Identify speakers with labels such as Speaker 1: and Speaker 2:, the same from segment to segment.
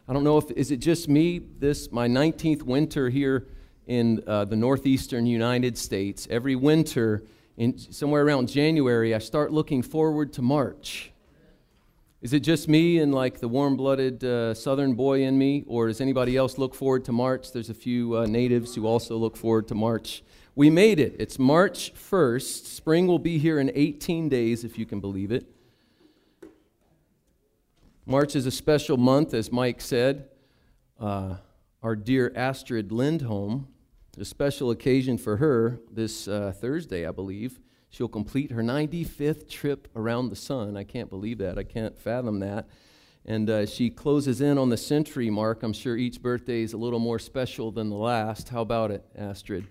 Speaker 1: I don't know if, is it just me, my 19th winter here in the northeastern United States. Every winter, somewhere around January, I start looking forward to March. Is it just me and like the warm-blooded southern boy in me, or does anybody else look forward to March? There's a few natives who also look forward to March. We made it. It's March 1st. Spring will be here in 18 days, if you can believe it. March is a special month, as Mike said. Our dear Astrid Lindholm, a special occasion for her this Thursday, I believe. She'll complete her 95th trip around the sun. I can't believe that. I can't fathom that. And she closes in on the century mark. I'm sure each birthday is a little more special than the last. How about it, Astrid?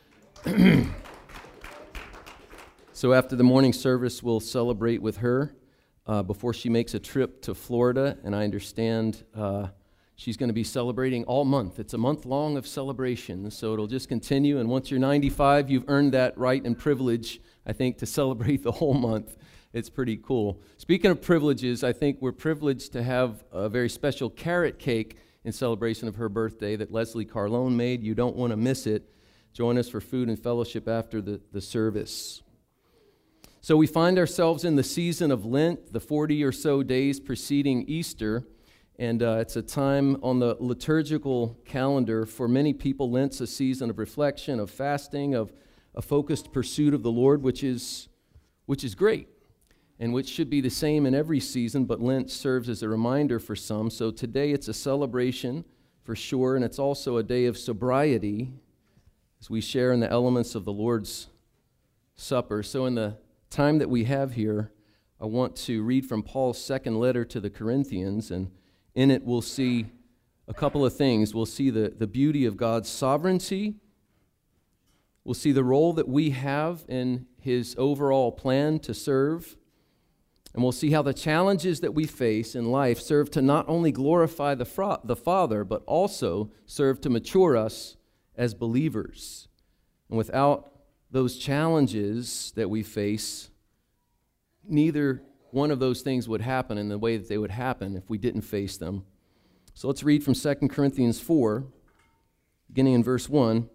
Speaker 1: So after the morning service, we'll celebrate with her before she makes a trip to Florida. And I understand she's going to be celebrating all month. It's a month long of celebrations, so it'll just continue. And once you're 95, you've earned that right and privilege, I think, to celebrate the whole month. It's pretty cool. Speaking of privileges, I think we're privileged to have a very special carrot cake in celebration of her birthday that Leslie Carlone made. You don't want to miss it. Join us for food and fellowship after the service. So we find ourselves in the season of Lent, the 40 or so days preceding Easter, and it's a time on the liturgical calendar. For many people, Lent's a season of reflection, of fasting, of a focused pursuit of the Lord, which is great, and which should be the same in every season, but Lent serves as a reminder for some. So today it's a celebration for sure, and it's also a day of sobriety as we share in the elements of the Lord's Supper. So in the time that we have here, I want to read from Paul's second letter to the Corinthians, and in it we'll see a couple of things. We'll see the beauty of God's sovereignty. We'll see the role that we have in His overall plan to serve. And we'll see how the challenges that we face in life serve to not only glorify the Father, but also serve to mature us as believers. And without those challenges that we face, neither one of those things would happen in the way that they would happen if we didn't face them. So let's read from 2 Corinthians 4, beginning in verse 1.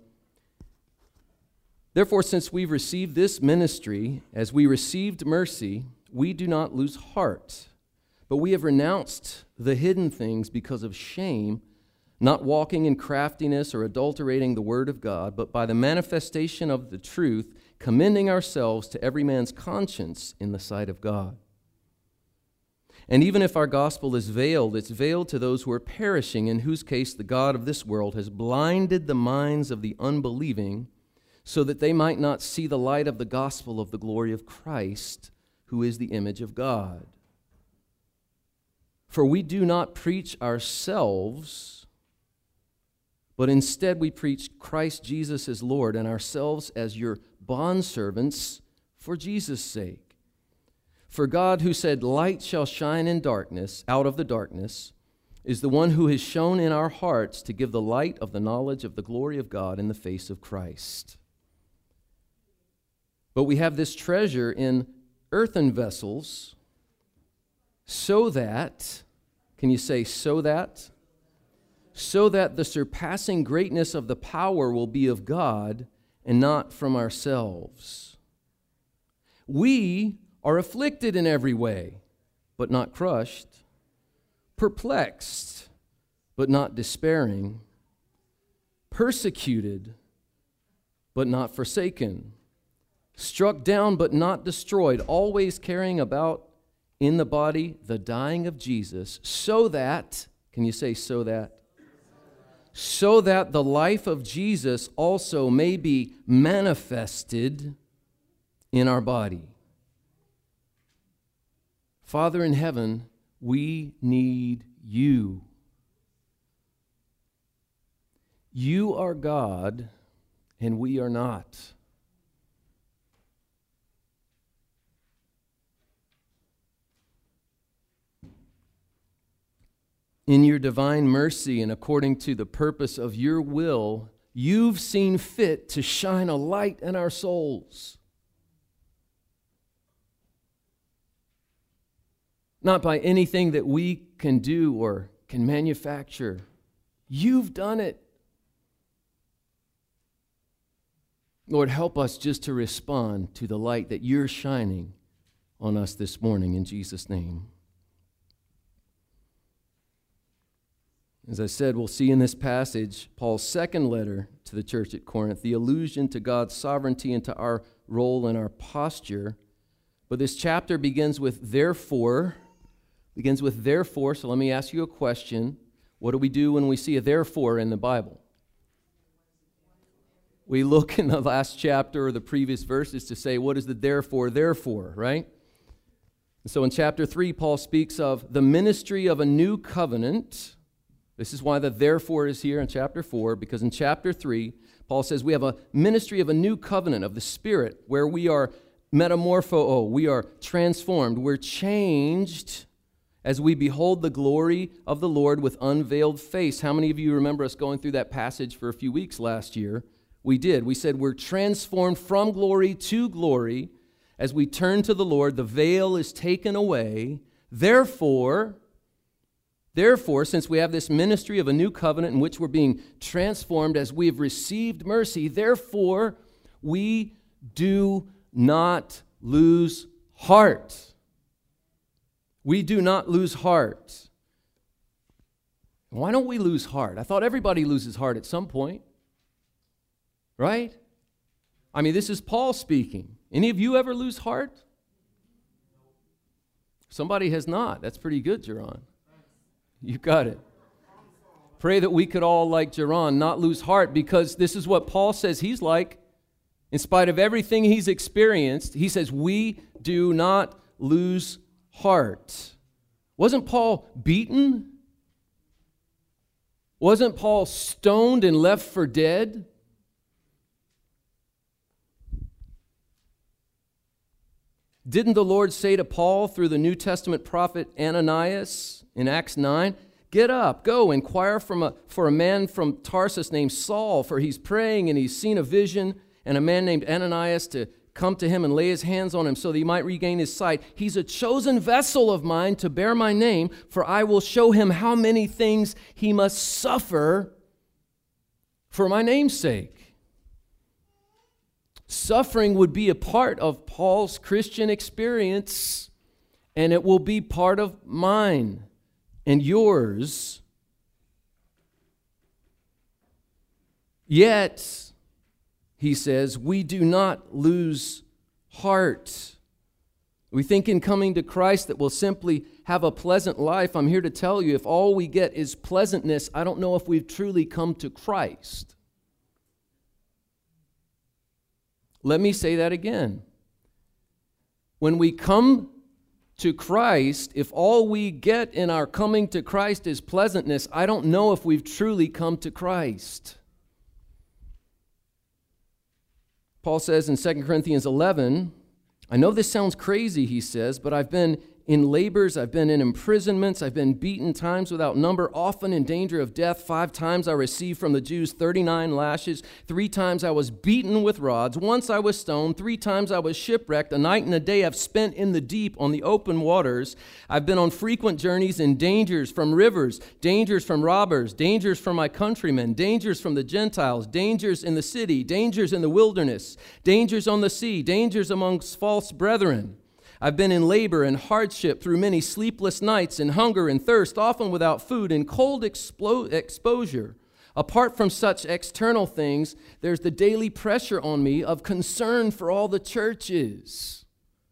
Speaker 1: Therefore, since we've received this ministry, as we received mercy, we do not lose heart, but we have renounced the hidden things because of shame, not walking in craftiness or adulterating the word of God, but by the manifestation of the truth, commending ourselves to every man's conscience in the sight of God. And even if our gospel is veiled, it's veiled to those who are perishing, in whose case the God of this world has blinded the minds of the unbelieving, so that they might not see the light of the gospel of the glory of Christ, who is the image of God. For we do not preach ourselves, but instead we preach Christ Jesus as Lord, and ourselves as your bondservants for Jesus' sake. For God, who said, "Light shall shine in darkness," out of the darkness, is the one who has shone in our hearts to give the light of the knowledge of the glory of God in the face of Christ. But we have this treasure in earthen vessels, so that, can you say so that? So that the surpassing greatness of the power will be of God and not from ourselves. We are afflicted in every way, but not crushed, perplexed, but not despairing, persecuted, but not forsaken, struck down, but not destroyed, always carrying about in the body the dying of Jesus, so that, can you say so that? So that the life of Jesus also may be manifested in our body. Father in heaven, we need you. You are God, and we are not. In your divine mercy and according to the purpose of your will, you've seen fit to shine a light in our souls. Not by anything that we can do or can manufacture. You've done it. Lord, help us just to respond to the light that you're shining on us this morning in Jesus' name. As I said, we'll see in this passage Paul's second letter to the church at Corinth, the allusion to God's sovereignty and to our role and our posture. But this chapter begins with therefore. So let me ask you a question. What do we do when we see a therefore in the Bible? We look in the last chapter or the previous verses to say, what is the therefore, right? And so in chapter 3, Paul speaks of the ministry of a new covenant. This is why the therefore is here in chapter 4, because in chapter 3, Paul says we have a ministry of a new covenant of the Spirit where we are metamorpho, we are transformed, we're changed as we behold the glory of the Lord with unveiled face. How many of you remember us going through that passage for a few weeks last year? We did. We said we're transformed from glory to glory. As we turn to the Lord, the veil is taken away. Therefore, since we have this ministry of a new covenant in which we're being transformed as we have received mercy, therefore, we do not lose heart. We do not lose heart. Why don't we lose heart? I thought everybody loses heart at some point. Right? I mean, this is Paul speaking. Any of you ever lose heart? Somebody has not. That's pretty good, Jaron. You got it. Pray that we could all, like Jaron, not lose heart, because this is what Paul says he's like. In spite of everything he's experienced, he says, we do not lose heart. Wasn't Paul beaten? Wasn't Paul stoned and left for dead? Didn't the Lord say to Paul through the New Testament prophet Ananias in Acts 9, get up, go, inquire for a man from Tarsus named Saul, for he's praying and he's seen a vision, and a man named Ananias to come to him and lay his hands on him so that he might regain his sight. He's a chosen vessel of mine to bear my name, for I will show him how many things he must suffer for my name's sake. Suffering would be a part of Paul's Christian experience, and it will be part of mine and yours. Yet, he says, we do not lose heart. We think in coming to Christ that we'll simply have a pleasant life. I'm here to tell you, if all we get is pleasantness, I don't know if we've truly come to Christ. Let me say that again. When we come to Christ, if all we get in our coming to Christ is pleasantness, I don't know if we've truly come to Christ. Paul says in 2 Corinthians 11, I know this sounds crazy, he says, but I've been in labors, I've been in imprisonments, I've been beaten times without number, often in danger of death. 5 times I received from the Jews 39 lashes. 3 times I was beaten with rods. Once I was stoned. 3 times I was shipwrecked. A night and a day I've spent in the deep on the open waters. I've been on frequent journeys in dangers from rivers, dangers from robbers, dangers from my countrymen, dangers from the Gentiles, dangers in the city, dangers in the wilderness, dangers on the sea, dangers amongst false brethren. I've been in labor and hardship through many sleepless nights, in hunger and thirst, often without food, in cold exposure. Apart from such external things, there's the daily pressure on me of concern for all the churches.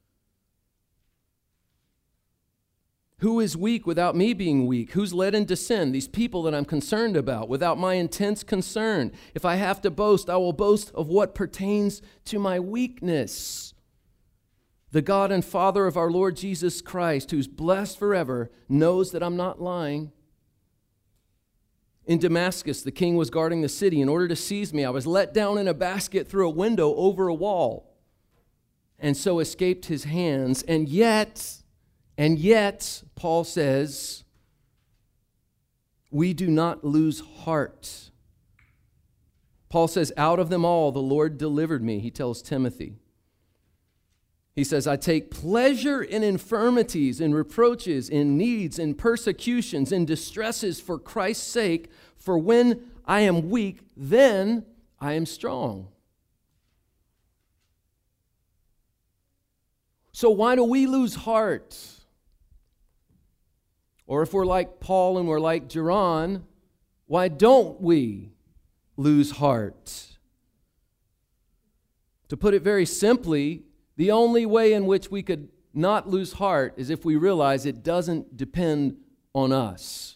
Speaker 1: Who is weak without me being weak? Who's led into sin? These people that I'm concerned about, without my intense concern. If I have to boast, I will boast of what pertains to my weakness. The God and Father of our Lord Jesus Christ, who's blessed forever, knows that I'm not lying. In Damascus, the king was guarding the city. In order to seize me, I was let down in a basket through a window over a wall, and so escaped his hands. And yet, Paul says, we do not lose heart. Paul says, out of them all the Lord delivered me, he tells Timothy. He says, I take pleasure in infirmities, in reproaches, in needs, in persecutions, in distresses for Christ's sake. For when I am weak, then I am strong. So why do we lose heart? Or if we're like Paul and we're like Jaron, why don't we lose heart? To put it very simply, the only way in which we could not lose heart is if we realize it doesn't depend on us.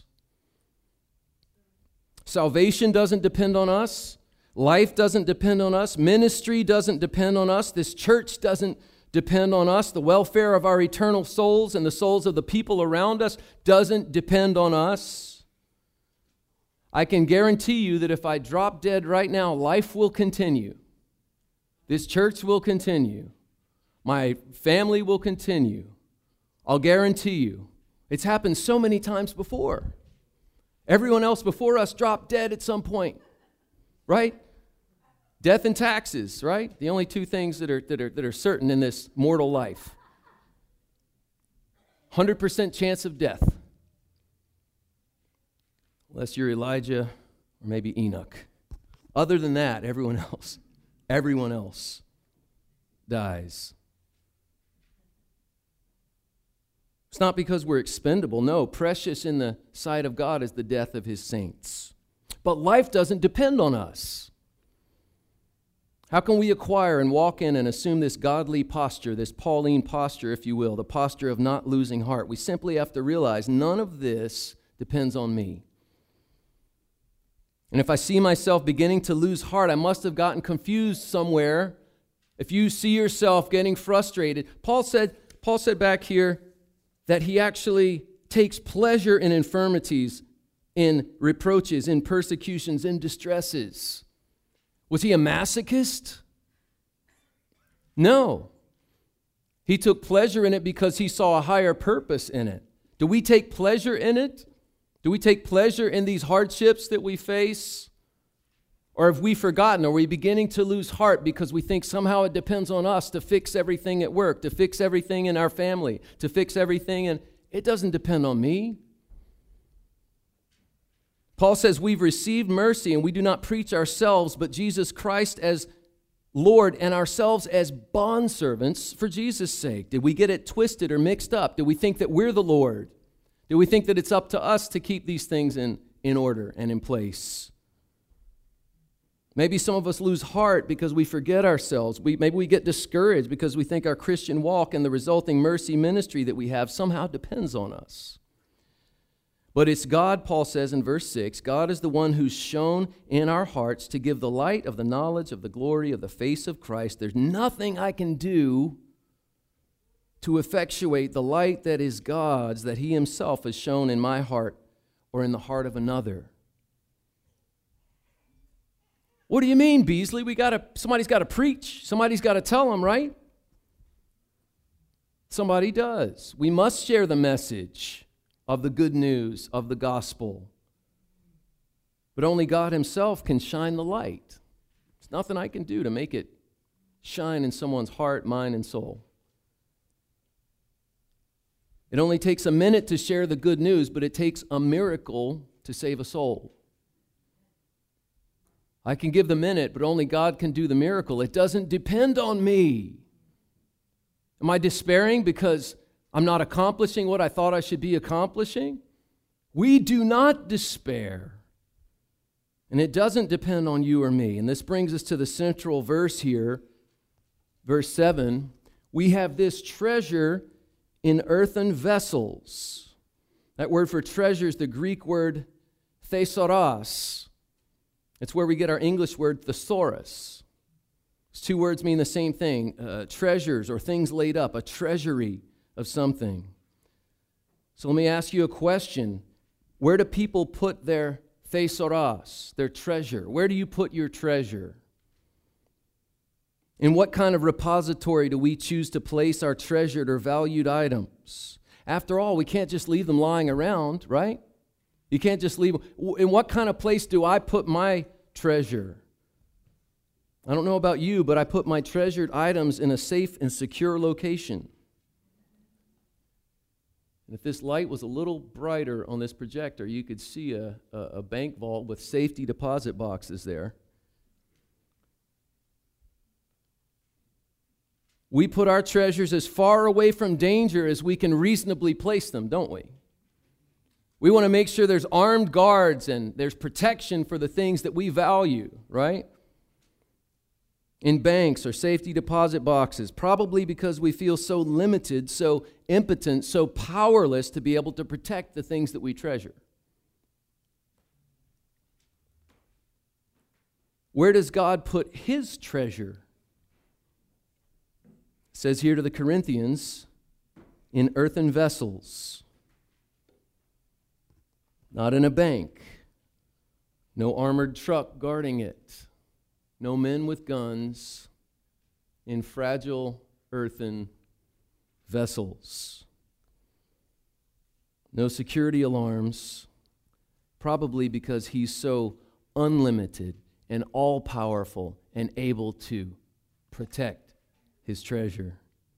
Speaker 1: Salvation doesn't depend on us. Life doesn't depend on us. Ministry doesn't depend on us. This church doesn't depend on us. The welfare of our eternal souls and the souls of the people around us doesn't depend on us. I can guarantee you that if I drop dead right now, life will continue. This church will continue. My family will continue. I'll guarantee you. It's happened so many times before. Everyone else before us dropped dead at some point, right? Death and taxes, right? The only two things that are certain in this mortal life. 100% chance of death. Unless you're Elijah or maybe Enoch. Other than that, everyone else dies. It's not because we're expendable. No, precious in the sight of God is the death of his saints. But life doesn't depend on us. How can we acquire and walk in and assume this godly posture, this Pauline posture, if you will, the posture of not losing heart? We simply have to realize none of this depends on me. And if I see myself beginning to lose heart, I must have gotten confused somewhere. If you see yourself getting frustrated, Paul said back here that he actually takes pleasure in infirmities, in reproaches, in persecutions, in distresses. Was he a masochist? No. He took pleasure in it because he saw a higher purpose in it. Do we take pleasure in it? Do we take pleasure in these hardships that we face? Or have we forgotten? Are we beginning to lose heart because we think somehow it depends on us to fix everything at work, to fix everything in our family, to fix everything, and it doesn't depend on me. Paul says we've received mercy and we do not preach ourselves, but Jesus Christ as Lord and ourselves as bondservants for Jesus' sake. Did we get it twisted or mixed up? Did we think that we're the Lord? Did we think that it's up to us to keep these things in order and in place? Maybe some of us lose heart because we forget ourselves. Maybe we get discouraged because we think our Christian walk and the resulting mercy ministry that we have somehow depends on us. But it's God, Paul says in verse 6, God is the one who's shown in our hearts to give the light of the knowledge of the glory of the face of Christ. There's nothing I can do to effectuate the light that is God's, that he himself has shown in my heart or in the heart of another. What do you mean, Beasley? Somebody's got to preach. Somebody's got to tell them, right? Somebody does. We must share the message of the good news of the gospel. But only God himself can shine the light. There's nothing I can do to make it shine in someone's heart, mind, and soul. It only takes a minute to share the good news, but it takes a miracle to save a soul. I can give the minute, but only God can do the miracle. It doesn't depend on me. Am I despairing because I'm not accomplishing what I thought I should be accomplishing? We do not despair. And it doesn't depend on you or me. And this brings us to the central verse here, verse 7. We have this treasure in earthen vessels. That word for treasure is the Greek word thesauros. It's where we get our English word thesaurus. These two words mean the same thing, treasures or things laid up, a treasury of something. So let me ask you a question. Where do people put their thesauros, their treasure? Where do you put your treasure? In what kind of repository do we choose to place our treasured or valued items? After all, we can't just leave them lying around, right? You can't just leave them. In what kind of place do I put my treasure? I don't know about you, but I put my treasured items in a safe and secure location. And if this light was a little brighter on this projector, you could see a bank vault with safety deposit boxes there. We put our treasures as far away from danger as we can reasonably place them, don't we? We want to make sure there's armed guards and there's protection for the things that we value, right? In banks or safety deposit boxes, probably because we feel so limited, so impotent, so powerless to be able to protect the things that we treasure. Where does God put His treasure? It says here to the Corinthians, in earthen vessels. Not in a bank. No armored truck guarding it. No men with guns. In fragile earthen vessels. No security alarms. Probably because He's so unlimited and all-powerful and able to protect His treasure.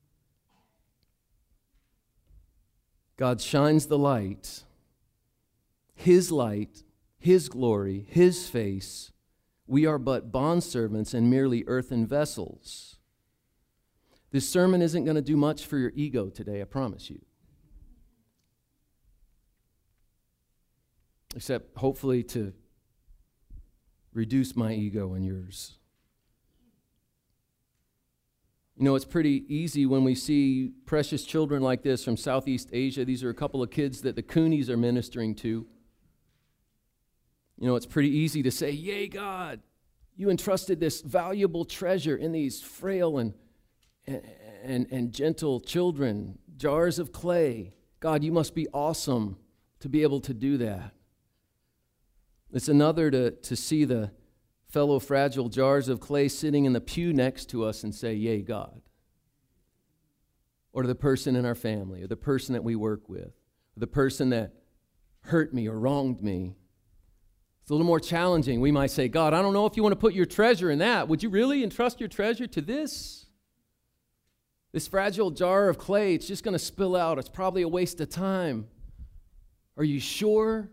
Speaker 1: God shines the light, His glory, His face. We are but bondservants and merely earthen vessels. This sermon isn't going to do much for your ego today, I promise you. Except hopefully to reduce my ego and yours. You know, it's pretty easy when we see precious children like this from Southeast Asia. These are a couple of kids that the Coonies are ministering to. You know, it's pretty easy to say, yay, God, you entrusted this valuable treasure in these frail and gentle children, jars of clay. God, you must be awesome to be able to do that. It's another to see the fellow fragile jars of clay sitting in the pew next to us and say, yay, God. Or to the person in our family, or the person that we work with, or the person that hurt me or wronged me. It's a little more challenging. We might say, God, I don't know if you want to put your treasure in that. Would you really entrust your treasure to this? This fragile jar of clay, it's just going to spill out. It's probably a waste of time. Are you sure?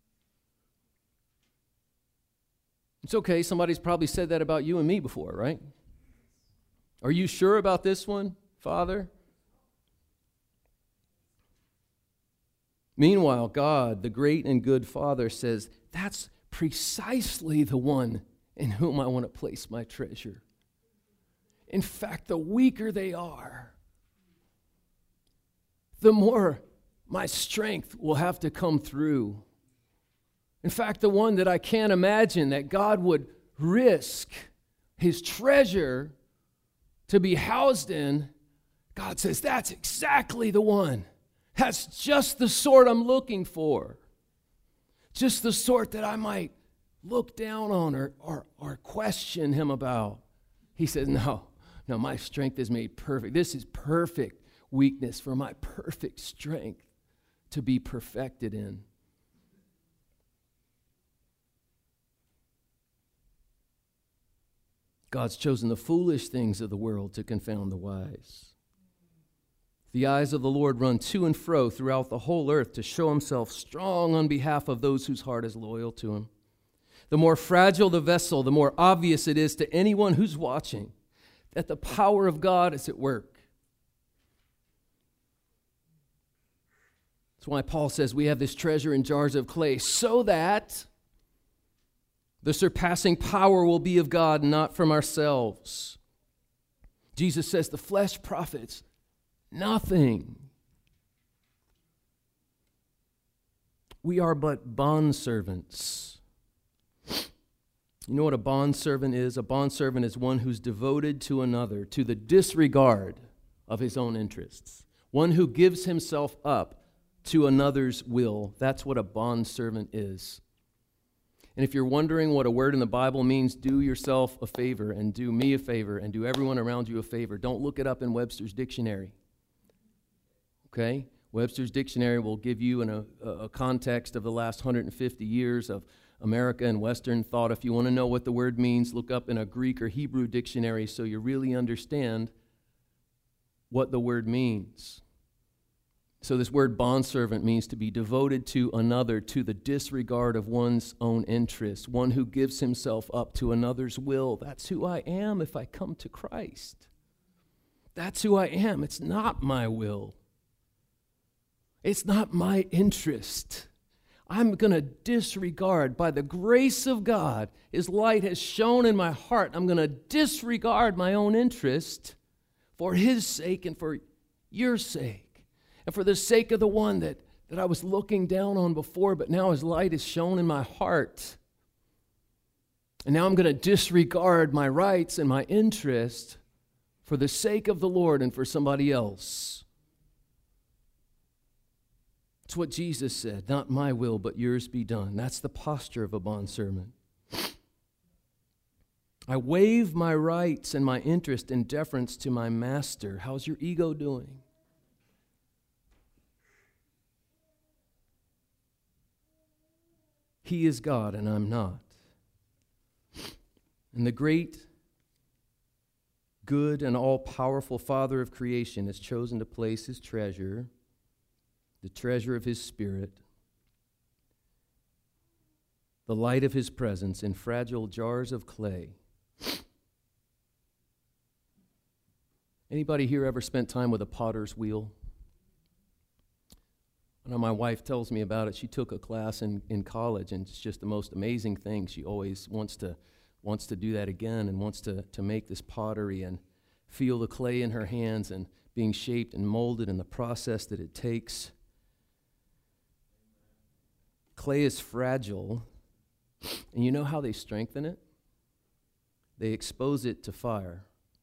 Speaker 1: It's okay. Somebody's probably said that about you and me before, right? Are you sure about this one, Father? Meanwhile, God, the great and good Father, says, that's precisely the one in whom I want to place my treasure. In fact, the weaker they are, the more my strength will have to come through. In fact, the one that I can't imagine that God would risk His treasure to be housed in, God says, that's exactly the one. That's just the sort I'm looking for. Just the sort that I might look down on or question Him about. He says, no, my strength is made perfect. This is perfect weakness for my perfect strength to be perfected in. God's chosen the foolish things of the world to confound the wise. The eyes of the Lord run to and fro throughout the whole earth to show Himself strong on behalf of those whose heart is loyal to Him. The more fragile the vessel, the more obvious it is to anyone who's watching that the power of God is at work. That's why Paul says we have this treasure in jars of clay so that the surpassing power will be of God, not from ourselves. Jesus says the flesh profits nothing. We are but bondservants. You know what a bondservant is? A bondservant is one who's devoted to another, to the disregard of his own interests. One who gives himself up to another's will. That's what a bondservant is. And if you're wondering what a word in the Bible means, do yourself a favor and do me a favor and do everyone around you a favor. Don't look it up in Webster's dictionary. Okay? Webster's Dictionary will give you a context of the last 150 years of America and Western thought. If you want to know what the word means, look up in a Greek or Hebrew dictionary so you really understand what the word means. So this word bondservant means to be devoted to another to the disregard of one's own interests, one who gives himself up to another's will. That's who I am if I come to Christ. That's who I am. It's not my will. It's not my interest. I'm going to disregard, by the grace of God, His light has shone in my heart. I'm going to disregard my own interest for His sake and for your sake. And for the sake of the one that I was looking down on before, but now His light is shone in my heart. And now I'm going to disregard my rights and my interest for the sake of the Lord and for somebody else. It's what Jesus said, not my will, but yours be done. That's the posture of a bondservant. I waive my rights and my interest in deference to my master. How's your ego doing? He is God and I'm not. And the great, good, and all-powerful Father of creation has chosen to place His treasure, the treasure of His Spirit, the light of His presence, in fragile jars of clay. Anybody here ever spent time with a potter's wheel? I know my wife tells me about it. She took a class in college, and it's just the most amazing thing. She always wants to do that again and wants to make this pottery and feel the clay in her hands and being shaped and molded in the process that it takes. Clay is fragile, and you know how they strengthen it? They expose it to fire.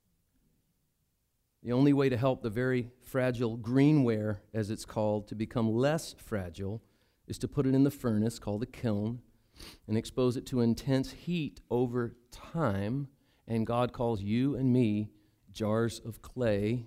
Speaker 1: The only way to help the very fragile greenware, as it's called, to become less fragile is to put it in the furnace called a kiln and expose it to intense heat over time. And God calls you and me jars of clay.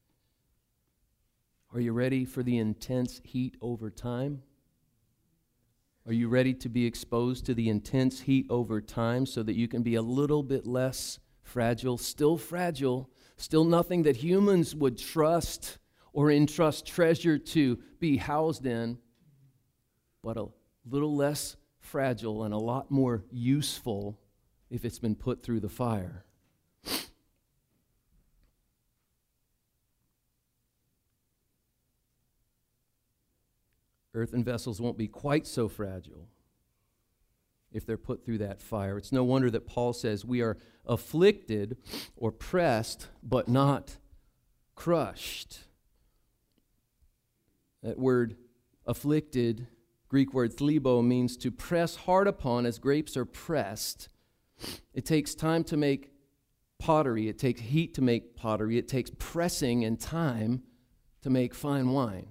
Speaker 1: Are you ready for the intense heat over time? Are you ready to be exposed to the intense heat over time so that you can be a little bit less fragile, still nothing that humans would trust or entrust treasure to be housed in, but a little less fragile and a lot more useful if it's been put through the fire? Earthen vessels won't be quite so fragile if they're put through that fire. It's no wonder that Paul says we are afflicted or pressed, but not crushed. That word afflicted, Greek word thlibo, means to press hard upon as grapes are pressed. It takes time to make pottery. It takes heat to make pottery. It takes pressing and time to make fine wine.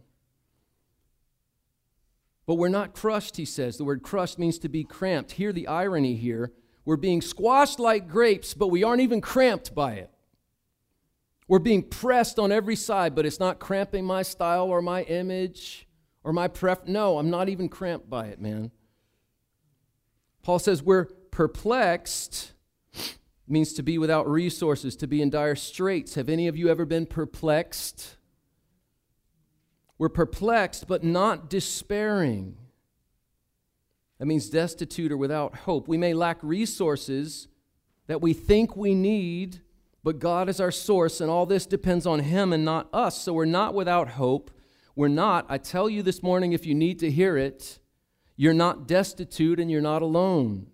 Speaker 1: But we're not crushed, he says. The word crushed means to be cramped. Hear the irony here. We're being squashed like grapes, but we aren't even cramped by it. We're being pressed on every side, but it's not cramping my style or my image or my No, I'm not even cramped by it, man. Paul says we're perplexed. It means to be without resources, to be in dire straits. Have any of you ever been perplexed? We're perplexed, but not despairing. That means destitute or without hope. We may lack resources that we think we need, but God is our source, and all this depends on Him and not us. So we're not without hope. We're not, I tell you this morning, if you need to hear it, you're not destitute and you're not alone.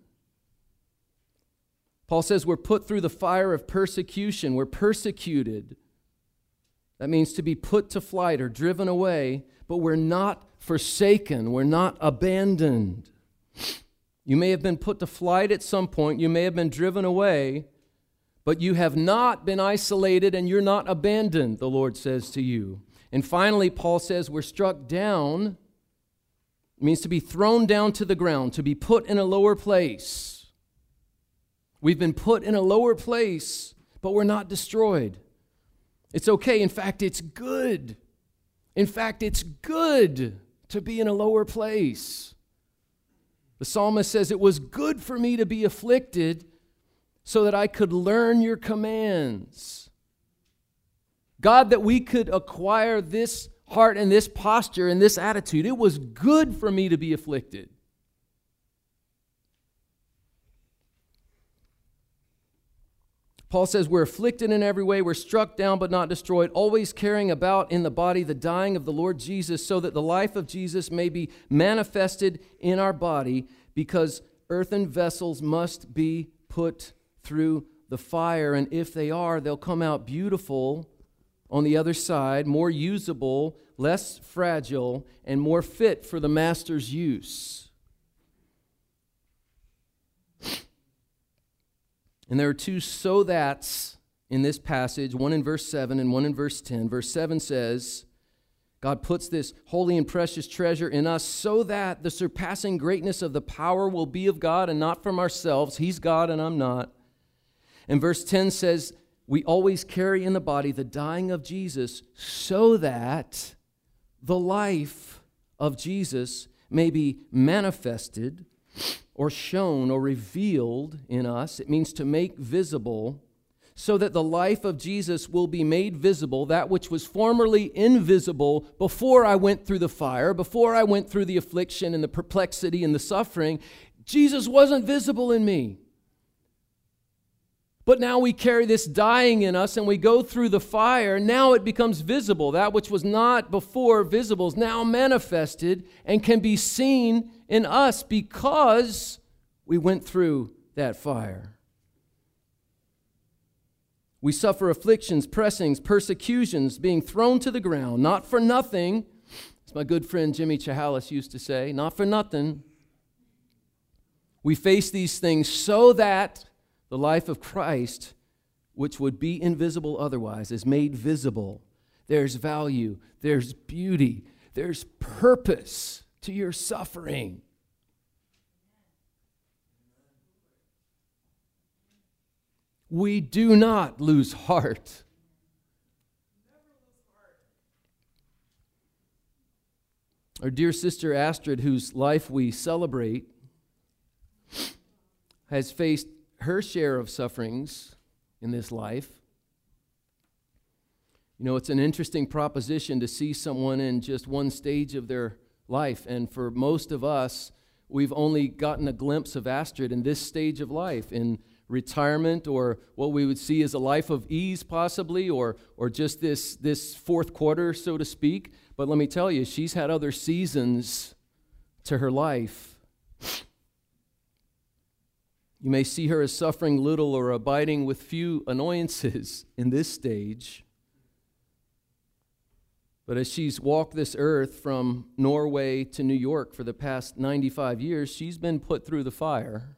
Speaker 1: Paul says we're put through the fire of persecution. We're persecuted. That means to be put to flight or driven away, but we're not forsaken. We're not abandoned. You may have been put to flight at some point. You may have been driven away, but you have not been isolated and you're not abandoned, the Lord says to you. And finally, Paul says we're struck down. It means to be thrown down to the ground, to be put in a lower place. We've been put in a lower place, but we're not destroyed. It's okay. In fact, it's good. In fact, it's good to be in a lower place. The psalmist says, it was good for me to be afflicted so that I could learn your commands. God, that we could acquire this heart and this posture and this attitude. It was good for me to be afflicted. Paul says we're afflicted in every way, we're struck down but not destroyed, always carrying about in the body the dying of the Lord Jesus, so that the life of Jesus may be manifested in our body, because earthen vessels must be put through the fire, and if they are, they'll come out beautiful on the other side, more usable, less fragile, and more fit for the master's use. And there are two so that's in this passage, one in verse 7 and one in verse 10. Verse 7 says, God puts this holy and precious treasure in us so that the surpassing greatness of the power will be of God and not from ourselves. He's God and I'm not. And verse 10 says, we always carry in the body the dying of Jesus so that the life of Jesus may be manifested or shown or revealed in us. It means to make visible, so that the life of Jesus will be made visible, that which was formerly invisible before I went through the fire, before I went through the affliction and the perplexity and the suffering. Jesus wasn't visible in me. But now we carry this dying in us and we go through the fire. Now it becomes visible. That which was not before visible is now manifested and can be seen in us because we went through that fire. We suffer afflictions, pressings, persecutions, being thrown to the ground, not for nothing. As my good friend Jimmy Chahalis used to say, not for nothing. We face these things so that the life of Christ, which would be invisible otherwise, is made visible. There's value, there's beauty, there's purpose to your suffering. We do not lose heart. Our dear sister Astrid, whose life we celebrate, has faced her share of sufferings in this life. You know, it's an interesting proposition to see someone in just one stage of their life. And for most of us, we've only gotten a glimpse of Astrid in this stage of life, in retirement, or what we would see as a life of ease possibly, or just this fourth quarter, so to speak. But let me tell you, she's had other seasons to her life. You may see her as suffering little or abiding with few annoyances in this stage. But as she's walked this earth from Norway to New York for the past 95 years, she's been put through the fire.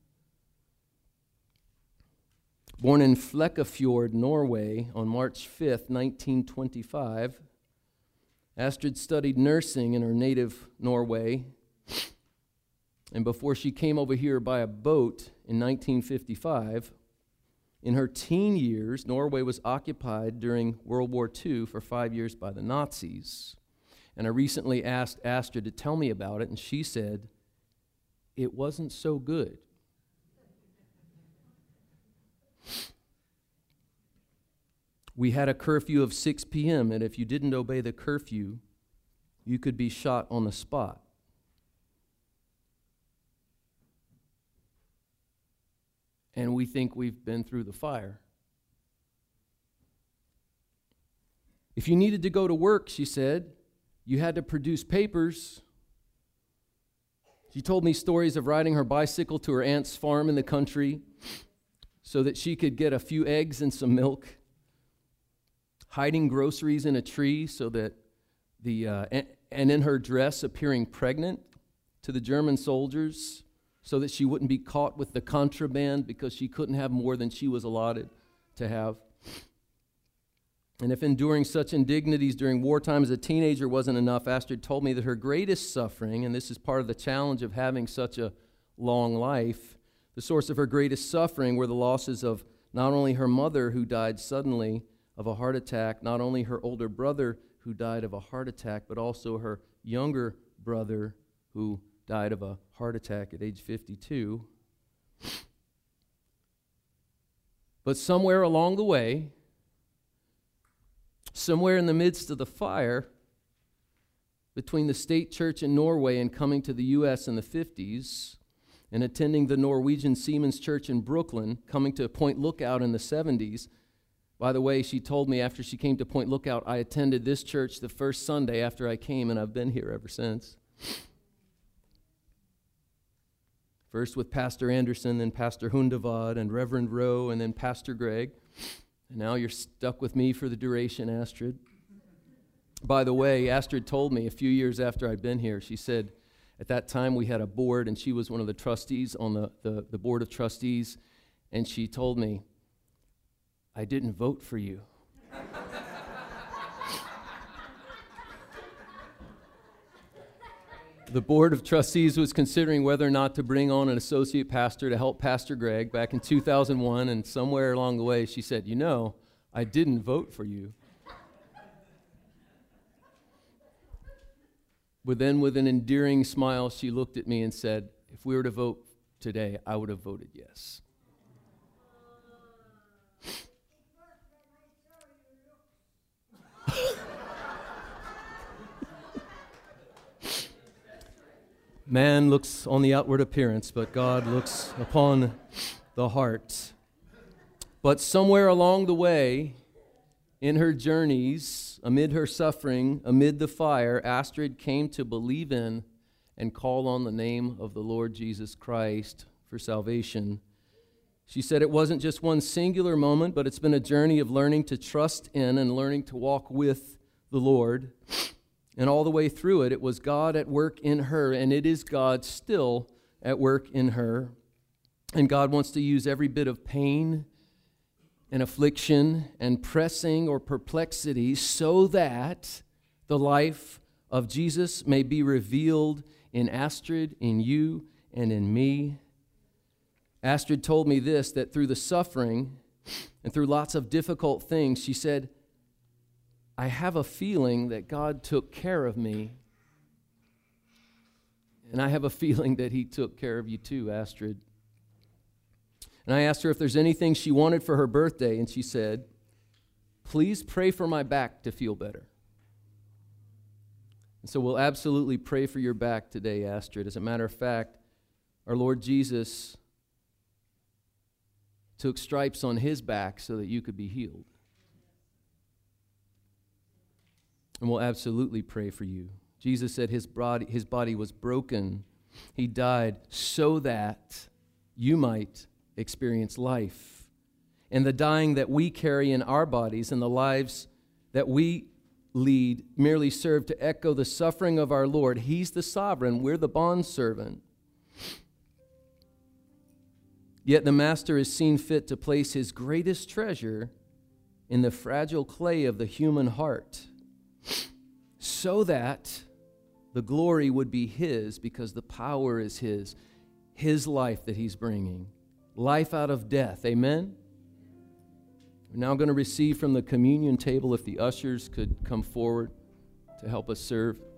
Speaker 1: Born in Flekkefjord, Norway, on March 5th, 1925, Astrid studied nursing in her native Norway. And before she came over here by a boat in 1955, in her teen years, Norway was occupied during World War II for 5 years by the Nazis. And I recently asked Astrid to tell me about it, and she said, it wasn't so good. We had a curfew of 6 p.m., and if you didn't obey the curfew, you could be shot on the spot. And we think we've been through the fire. If you needed to go to work, she said, you had to produce papers. She told me stories of riding her bicycle to her aunt's farm in the country so that she could get a few eggs and some milk, hiding groceries in a tree so that and in her dress appearing pregnant to the German soldiers, so that she wouldn't be caught with the contraband because she couldn't have more than she was allotted to have. And if enduring such indignities during wartime as a teenager wasn't enough, Astrid told me that her greatest suffering, and this is part of the challenge of having such a long life, the source of her greatest suffering were the losses of not only her mother, who died suddenly of a heart attack, not only her older brother, who died of a heart attack, but also her younger brother who died of a heart attack at age 52. But somewhere along the way, somewhere in the midst of the fire, between the state church in Norway and coming to the U.S. in the 50s, and attending the Norwegian Seamen's Church in Brooklyn, coming to Point Lookout in the 70s. By the way, she told me after she came to Point Lookout, I attended this church the first Sunday after I came, and I've been here ever since. First with Pastor Anderson, then Pastor Hundavad, and Reverend Rowe, and then Pastor Greg. And now you're stuck with me for the duration, Astrid. By the way, Astrid told me a few years after I'd been here, she said, at that time we had a board, and she was one of the trustees on the board of trustees, and she told me, I didn't vote for you. The board of trustees was considering whether or not to bring on an associate pastor to help Pastor Greg back in 2001, and somewhere along the way she said, you know, I didn't vote for you. But then with an endearing smile, she looked at me and said, if we were to vote today, I would have voted yes. Man looks on the outward appearance, but God looks upon the heart. But somewhere along the way, in her journeys, amid her suffering, amid the fire, Astrid came to believe in and call on the name of the Lord Jesus Christ for salvation. She said it wasn't just one singular moment, but it's been a journey of learning to trust in and learning to walk with the Lord. And all the way through it, it was God at work in her, and it is God still at work in her. And God wants to use every bit of pain and affliction and pressing or perplexity so that the life of Jesus may be revealed in Astrid, in you, and in me. Astrid told me this, that through the suffering and through lots of difficult things, she said, I have a feeling that God took care of me, and I have a feeling that He took care of you too, Astrid. And I asked her if there's anything she wanted for her birthday, and she said, please pray for my back to feel better. And so we'll absolutely pray for your back today, Astrid. As a matter of fact, our Lord Jesus took stripes on His back so that you could be healed. And we'll absolutely pray for you. Jesus said His body was broken. He died so that you might experience life. And the dying that we carry in our bodies and the lives that we lead merely serve to echo the suffering of our Lord. He's the sovereign. We're the bondservant. Yet the Master has seen fit to place His greatest treasure in the fragile clay of the human heart, so that the glory would be His, because the power is His life that He's bringing, life out of death. Amen? We're now going to receive from the communion table. If the ushers could come forward to help us serve.